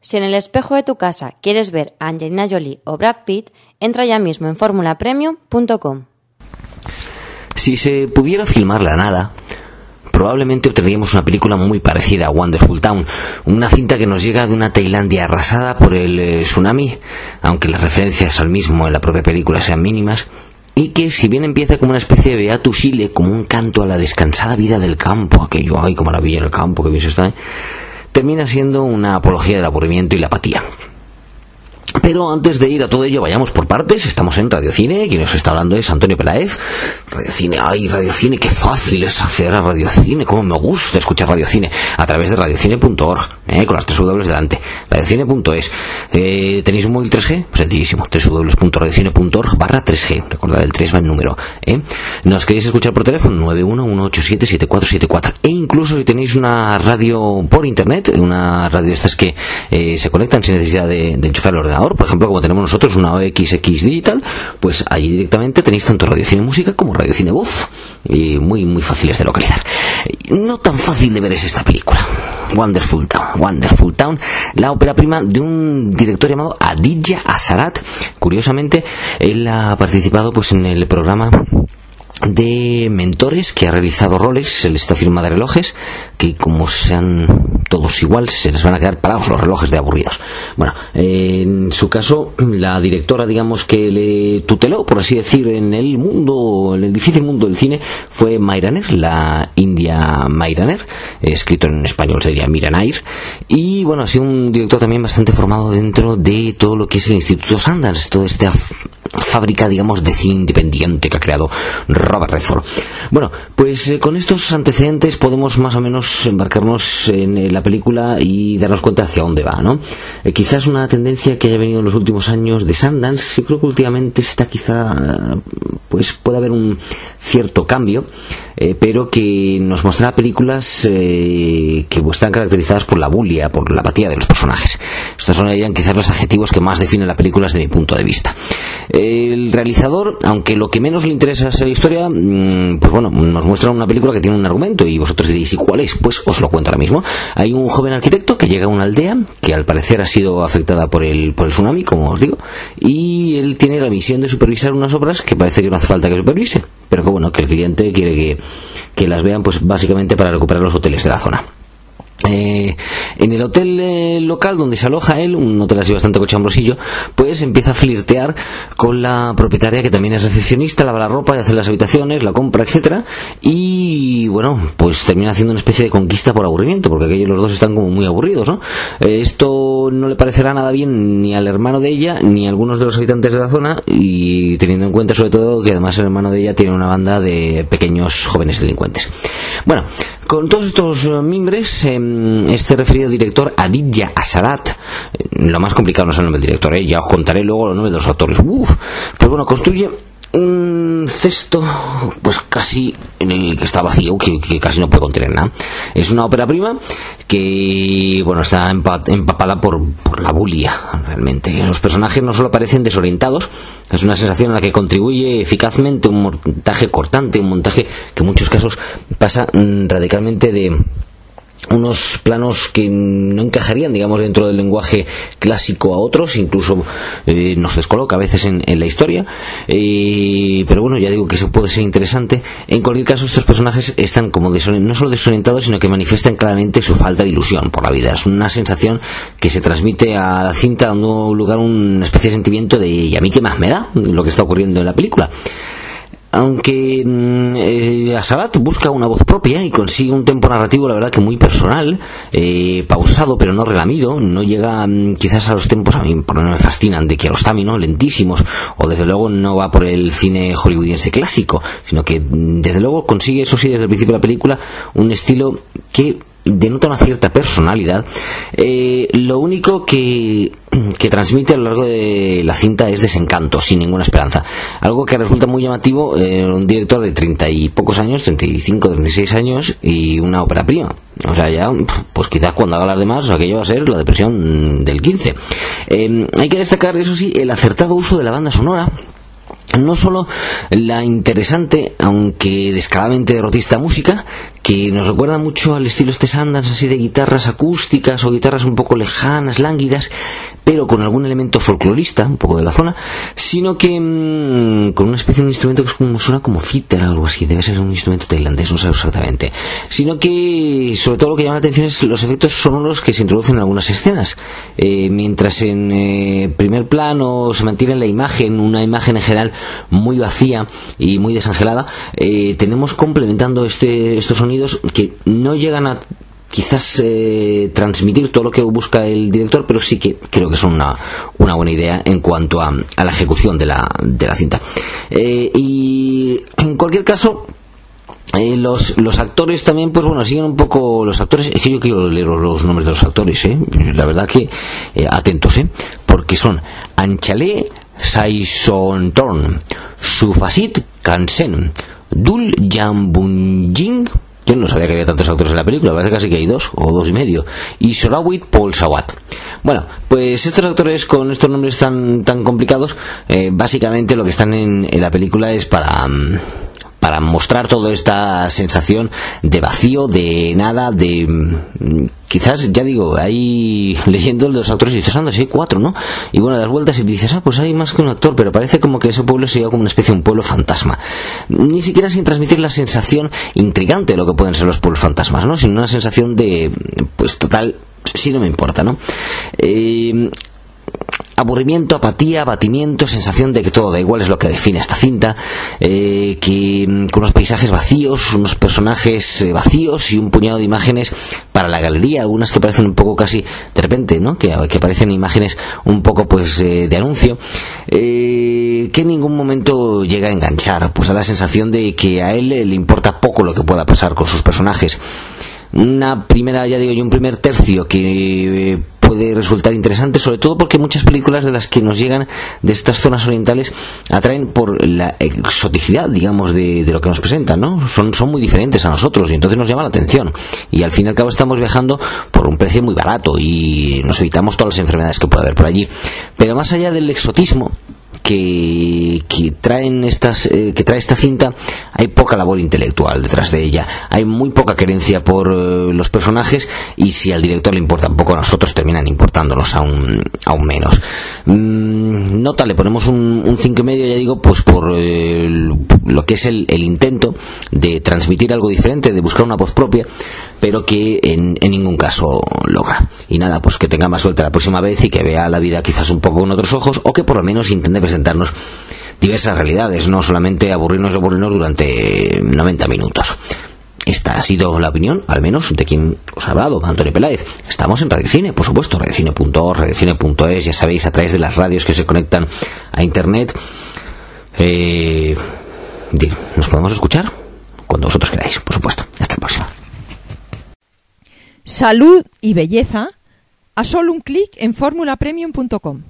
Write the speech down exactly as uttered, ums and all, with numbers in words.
Si en el espejo de tu casa quieres ver a Angelina Jolie o Brad Pitt, entra ya mismo en formula premium punto com. Si se pudiera filmar la nada, probablemente obtendríamos una película muy parecida a Wonderful Town, una cinta que nos llega de una Tailandia arrasada por el eh, tsunami, aunque las referencias al mismo en la propia película sean mínimas, y que si bien empieza como una especie de Beatus Chile, como un canto a la descansada vida del campo, aquello, ay, qué maravilla en el campo, que bien se está, ¿eh? termina siendo una apología del aburrimiento y la apatía. Pero antes de ir a todo ello, vayamos por partes. Estamos en Radiocine, quien nos está hablando es Antonio Peláez. Radiocine, ay, Radiocine, qué fácil es hacer a Radiocine, cómo me gusta escuchar Radiocine, a través de radiocine punto org, eh, con las tres W delante, radiocine punto es. Eh, ¿Tenéis un móvil tres G? Pues sencillísimo, doble u doble u doble u punto radiocine punto org barra tres G, recordad el tres va en número, eh. ¿Nos queréis escuchar por teléfono? nueve uno uno ocho siete siete cuatro siete cuatro, e incluso si tenéis una radio por internet, una radio de estas que eh, se conectan sin necesidad de, de enchufar el ordenador, por ejemplo, como tenemos nosotros una O X X Digital, pues allí directamente tenéis tanto Radiocine Música como Radiocine Voz, y muy muy fáciles de localizar. No tan fácil de ver es esta película, Wonderful Town. Wonderful Town, la ópera prima de un director llamado Aditya Asarat. Curiosamente, él ha participado pues en el programa de mentores que ha realizado roles, esta firma de relojes, que como sean todos igual, se les van a quedar parados los relojes de aburridos. Bueno, eh, en su caso, la directora, digamos, que le tuteló, por así decir, en el mundo, en el difícil mundo del cine, fue Mayraner, la India Mayraner, escrito en español sería Mira Nair, y bueno, ha sido un director también bastante formado dentro de todo lo que es el Instituto Sundance, toda esta fábrica, digamos, de cine independiente que ha creado Robert Redford. Bueno, pues eh, con estos antecedentes podemos más o menos embarcarnos en eh, la película y darnos cuenta hacia dónde va, ¿no? Eh, quizás una tendencia que haya venido en los últimos años de Sundance, yo creo que últimamente está quizá, pues puede haber un cierto cambio, eh, pero que nos mostrará películas eh, que están caracterizadas por la bulia, por la apatía de los personajes. Estos son quizás los adjetivos que más definen la película desde mi punto de vista. El realizador, aunque lo que menos le interesa es la historia, pues bueno, nos muestra una película que tiene un argumento y vosotros diréis, ¿y cuál es? Pues os lo cuento ahora mismo. Hay un joven arquitecto que llega a una aldea que al parecer ha sido afectada por el, por el tsunami, como os digo, y él tiene la misión de supervisar unas obras que parece que no hace falta que supervise, pero que bueno, que el cliente quiere que, que las vean, pues básicamente para recuperar los hoteles de la zona. Eh, en el hotel eh, local donde se aloja él, un hotel así bastante cochambrosillo, pues empieza a flirtear con la propietaria, que también es recepcionista, lava la ropa y hace las habitaciones, la compra, etcétera, y bueno, pues termina haciendo una especie de conquista por aburrimiento, porque aquellos los dos están como muy aburridos, ¿no? Eh, esto no le parecerá nada bien ni al hermano de ella ni a algunos de los habitantes de la zona, y teniendo en cuenta sobre todo que además el hermano de ella tiene una banda de pequeños jóvenes delincuentes. Bueno, con todos estos mimbres, eh, este referido director Aditya Asarat, lo más complicado no es el nombre del director, ¿eh? Ya os contaré luego los nombres de los autores. Uf, pero bueno, construye un cesto pues casi en el que está vacío, que, que casi no puede contener nada. Es una ópera prima que bueno, está empapada por, por la bulia, realmente. Los personajes no solo parecen desorientados, es una sensación en la que contribuye eficazmente un montaje cortante, un montaje que en muchos casos pasa mm, radicalmente de unos planos que no encajarían, digamos, dentro del lenguaje clásico a otros, incluso eh, nos descoloca a veces en, en la historia, eh, pero bueno, ya digo que eso puede ser interesante. En cualquier caso, estos personajes están como desorient- no solo desorientados, sino que manifiestan claramente su falta de ilusión por la vida. Es una sensación que se transmite a la cinta, dando lugar a una especie de sentimiento de ¿y a mí qué más me da lo que está ocurriendo en la película? Aunque eh, Asarat busca una voz propia y consigue un tempo narrativo, la verdad que muy personal, eh, pausado pero no relamido, no llega mm, quizás a los tempos, a mí por lo menos me fascinan, de Kiarostami, ¿no? Lentísimos, o desde luego no va por el cine hollywoodiense clásico, sino que mm, desde luego consigue, eso sí, desde el principio de la película, un estilo que denota una cierta personalidad. Eh, lo único que, que transmite a lo largo de la cinta es desencanto, sin ninguna esperanza. Algo que resulta muy llamativo en eh, un director de treinta y pocos años, treinta y cinco, treinta y seis años, y una ópera prima. O sea, ya, pues quizás cuando haga las demás, aquello va a ser la depresión del quince. Eh, hay que destacar, eso sí, el acertado uso de la banda sonora, no solo la interesante, aunque descaradamente derrotista música, que nos recuerda mucho al estilo este Sundance, así de guitarras acústicas o guitarras un poco lejanas, lánguidas, pero con algún elemento folclorista, un poco de la zona, sino que mmm, con una especie de un instrumento que es como, suena como cítara o algo así, debe ser un instrumento tailandés, no sé exactamente, sino que sobre todo lo que llama la atención es los efectos sonoros que se introducen en algunas escenas, eh, mientras en eh, primer plano se mantiene la imagen, una imagen en general muy vacía y muy desangelada, eh, tenemos complementando este, estos sonidos que no llegan a quizás eh, transmitir todo lo que busca el director, pero sí que creo que son una, una buena idea en cuanto a, a la ejecución de la, de la cinta. Eh, y en cualquier caso, Eh, los, los actores también, pues bueno, siguen un poco los actores. Es que yo quiero leer los nombres de los actores, ¿eh? La verdad que eh, atentos, ¿eh? Porque son Anchale Saisontorn, Sufasit Kansen, Dul Jambunjing. Yo no sabía que había tantos actores en la película, parece casi que hay dos o dos y medio, y Sorawit Polsawat. Bueno, pues estos actores con estos nombres tan tan complicados, eh, básicamente lo que están en, en la película es para um, para mostrar toda esta sensación de vacío, de nada, de quizás, ya digo, ahí leyendo los actores y dices, anda, sí hay cuatro, ¿no? Y bueno, das vueltas y dices, ah, pues hay más que un actor, pero parece como que ese pueblo sería como una especie de un pueblo fantasma, ni siquiera sin transmitir la sensación intrigante de lo que pueden ser los pueblos fantasmas, ¿no? Sino una sensación de, pues total, sí, no me importa, ¿no? Eh... aburrimiento, apatía, abatimiento, sensación de que todo da igual, es lo que define esta cinta, eh, que con unos paisajes vacíos, unos personajes eh, vacíos y un puñado de imágenes para la galería, algunas que parecen un poco casi de repente, ¿no? que, que parecen imágenes un poco pues eh, de anuncio, eh, que en ningún momento llega a enganchar, pues a la sensación de que a él le importa poco lo que pueda pasar con sus personajes. Una primera, ya digo yo, un primer tercio que eh, puede resultar interesante, sobre todo porque muchas películas de las que nos llegan de estas zonas orientales atraen por la exoticidad, digamos, de, de lo que nos presentan, ¿no? Son, son muy diferentes a nosotros y entonces nos llama la atención. Y al fin y al cabo estamos viajando por un precio muy barato y nos evitamos todas las enfermedades que puede haber por allí. Pero más allá del exotismo que, que traen estas eh, que trae esta cinta, hay poca labor intelectual detrás de ella, hay muy poca querencia por eh, los personajes, y si al director le importan poco, a nosotros terminan importándonos aún, aún menos. Mm, nota, le ponemos un, un cinco y medio, ya digo, pues por eh, lo que es el, el intento de transmitir algo diferente, de buscar una voz propia, pero que en, en ningún caso logra. Y nada, pues que tenga más suerte la próxima vez y que vea la vida quizás un poco con otros ojos, o que por lo menos intente presentarnos diversas realidades, no solamente aburrirnos y aburrirnos durante noventa minutos. Esta ha sido la opinión, al menos, de quien os ha hablado, Antonio Peláez. Estamos en Radio Cine, por supuesto, radiocine punto org, radiocine punto es, ya sabéis, a través de las radios que se conectan a internet. Eh, nos podemos escuchar cuando vosotros queráis, por supuesto. Hasta el próximo. Salud y belleza a solo un clic en formula premium punto com.